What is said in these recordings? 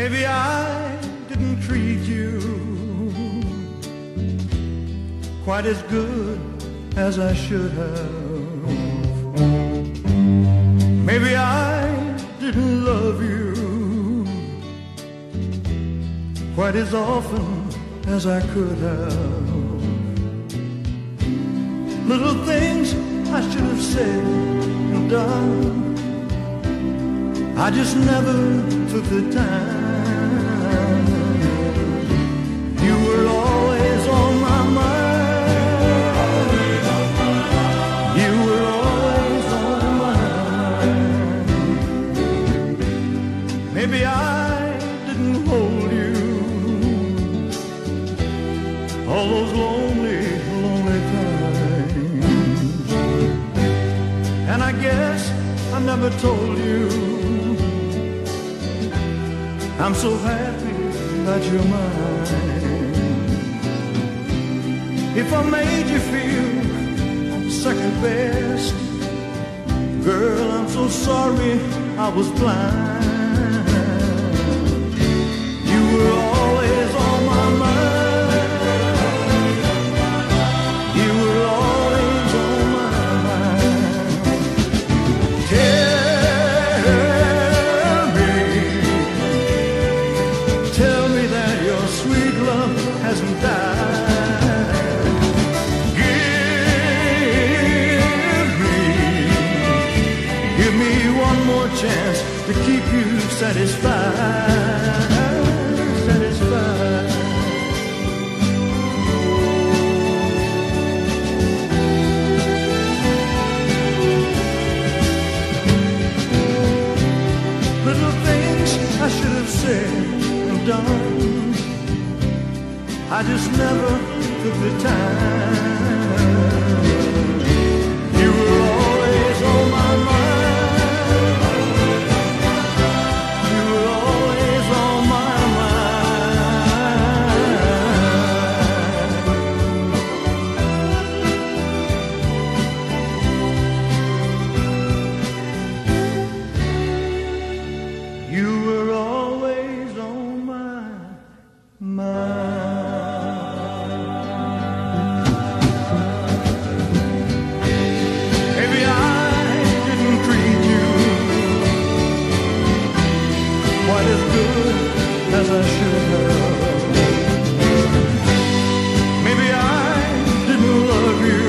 Maybe I didn't treat you quite as good as I should have. Maybe I didn't love you quite as often as I could have. Little things I should have said and done, I just never took the time. You were always on my mind. You were always on my mind. Maybe I didn't hold you all those lonely, lonely times. And I guess I never told you I'm so happy that you're mine. If I made you feel second best, girl, I'm so sorry I was blind. You were always on my mind. You were always on my mind. Tell me that your sweet love hasn't died. Give me one more chance to keep you satisfied, satisfied. Little things I should have said and done, I just never took the time. You were always on my mind. You were always on my mind. You were always on my mind. As good as I should have. Maybe I didn't love you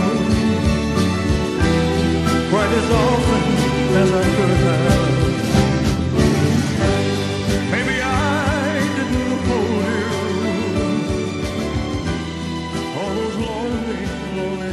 quite as often as I could have. Maybe I didn't hold you all those lonely, lonely